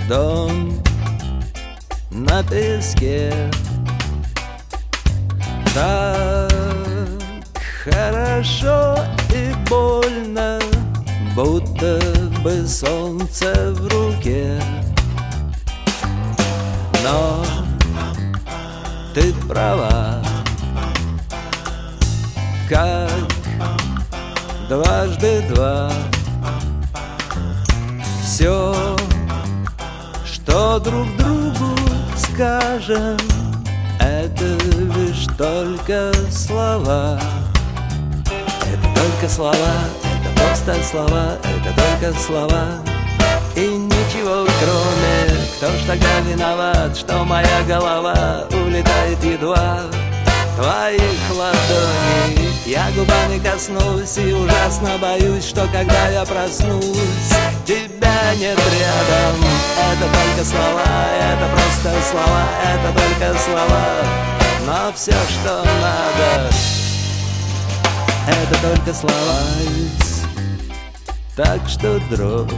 дом на песке. Так хорошо и больно, будто бы солнце в руке. Но ты права, как дважды два. Все, что друг другу скажем, это лишь только слова. Это только слова, это просто слова, это только слова. И ничего кроме, кто ж тогда виноват, что моя голова улетает едва твоих ладоней. Я губами коснусь и ужасно боюсь, что когда я проснусь, тебя нет рядом. Это только слова, это просто слова, это только слова. Но все, что надо, это только слова. Так что дрожь,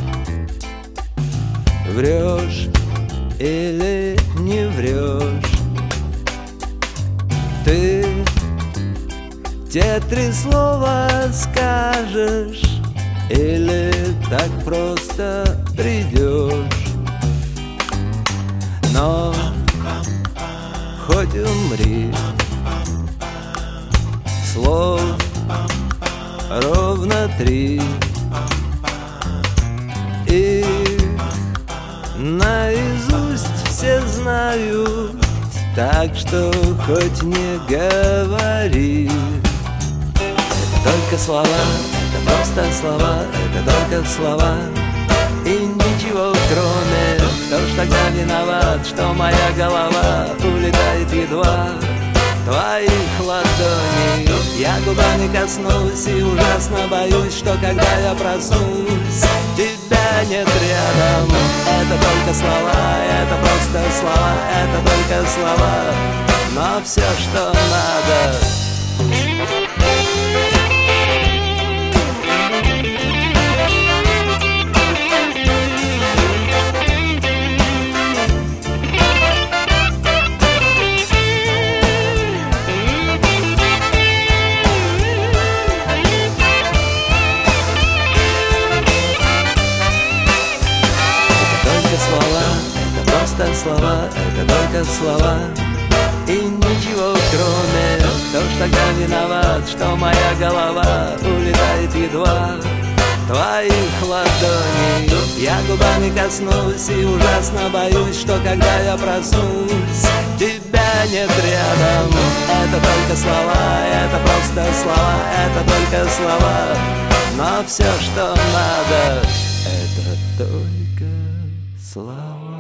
врешь или не врешь, ты те три слова скажешь или так просто придешь. Но хоть умри, слов ровно три, и наизусть все знают, так что хоть не говори. Это только слова, это просто слова, это только слова. И ничего кроме, кто ж тогда виноват, что моя голова улетает едва твоих ладоней. Я губами коснусь и ужасно боюсь, что когда я проснусь, тебя нет рядом. Это только слова, это просто слова, это только слова. Но все, что надо, слова, это только слова. И ничего кроме, кто ж тогда виноват, что моя голова улетает едва твоих ладоней. Я губами коснусь и ужасно боюсь, что когда я проснусь, тебя нет рядом. Это только слова, это просто слова, это только слова. Но все, что надо, это только слова.